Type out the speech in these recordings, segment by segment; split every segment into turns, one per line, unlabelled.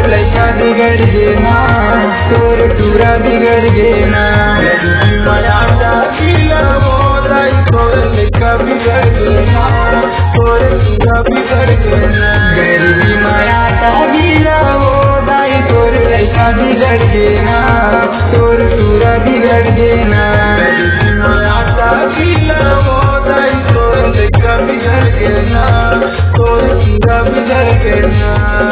लड़का बिगड़ गेना, तोर पूरा बिगड़ गेना।
माया गीला हो दाई तोर लड़का बिगड़ गेना, तोर पूरा बिगड़ गेना।
गरीबी माया का गीला हो दाई तोर लड़का बिगड़ गेना, तोर पूरा बिगड़ गेना।
माया गीला हो दाई तोर लड़का बिगड़ गेना, तोर पूरा बिगड़ गेना।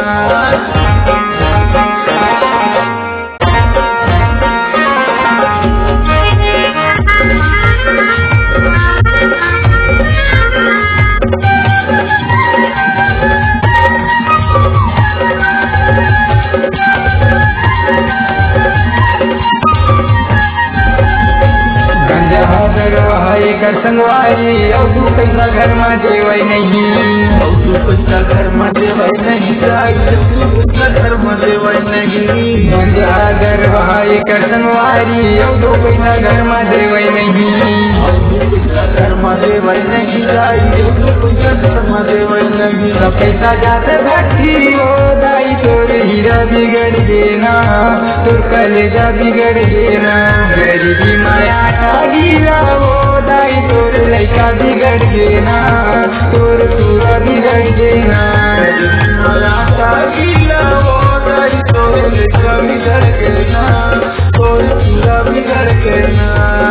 कर संगवारी अब तू पैसा घर में देवै नहीं,
अब तू पैसा घर में देवै नहीं, तू पैसा घर में देवै नहीं।
घर भाई कर संगवारी अब तू पैसा घर में देवै नहीं,
अब तू पैसा घर में देवै नहीं, तू पैसा घर में देवै नहीं।
सब पैसा जाते भट्टी हो दाई तोर हीरा बिगड़ गेना, तोर कलेजा बिगड़ गेना। गरीबी माया का हीरा हो दाई तोर लड़का बिगड़ गेना, तोर पूरा बिगड़ गेना।
माया का हीरा हो दाई तोर लड़का बिगड़ गेना, तोर पूरा बिगड़ गेना।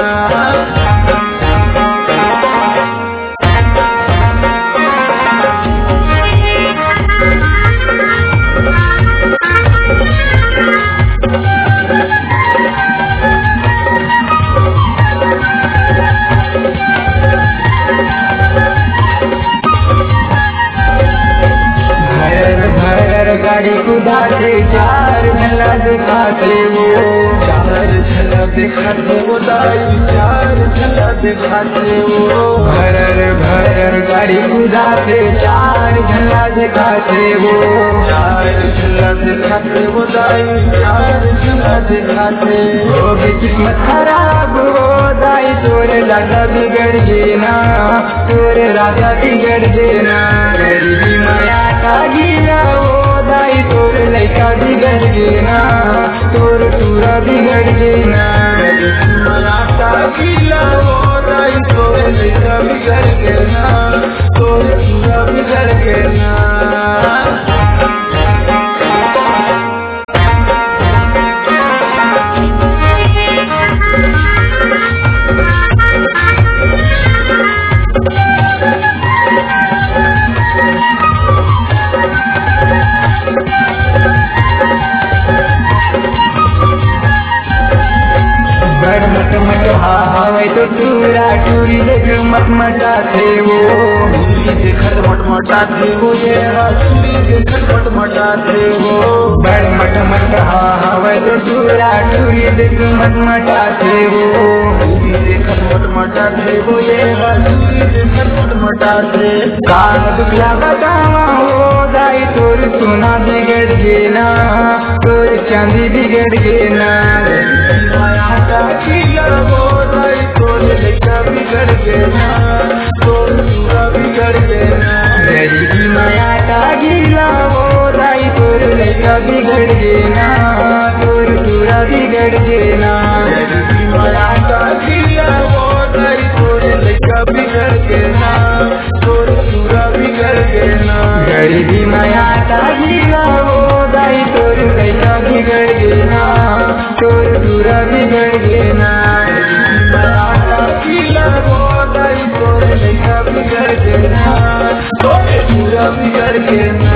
गाड़ी खुदा से चार झला दिखाते वो,
चार झला दिखाते वो दाई, चार झला दिखाते वो।
भर गाड़ी खुदा से चार झला दिखाते वो,
चार झला दिखाते वो दाई, चार झला दिखाते वो।
किस्मत खराब हो दाई तोरे राजा बिगड़ गेना, तोरे राजा बिगड़ गेना। गरीबी माया का गीला हो दाई तोर लड़का बिगड़ गेना, तोर पूरा बिगड़ गेना।
माया का गीला हो दाई तोर लड़का बिगड़ गेना, तोर पूरा बिगड़ गेना।
हवे तो टूरा टूरी देख मटमटाते वो,
देखत मटमटाते वो, ये देखत मटमटाते वो।
बड़ मटमट हवे तो टूरा टूरी देख मटमटाते वो,
देखत मटमटाते वो, ये देखत मटमटाते।
काल दुखला बतावा हो दाई तोर सोना बिगड़ गेना, तोर चांदी बिगड़ गेना।
माया का गीला हो दाई तोर लड़का बिगड़ गेना, तोर पूरा बिगड़ गेना।
गरीबी माया का गीला हो दाई तोर लड़का बिगड़ गेना, तोर पूरा बिगड़ गेना।
गरीबी माया का गीला हो दाई तोर लड़का बिगड़ गेना, तोर पूरा बिगड़ गेना।
गरीबी माया का गीला हो दाई तोर लड़का बिगड़ गेना, तोर पूरा बिगड़ गेना।
माया का गीला हो दाई तोर लड़का बिगड़ गेना, तोर पूरा बिगड़ गेना।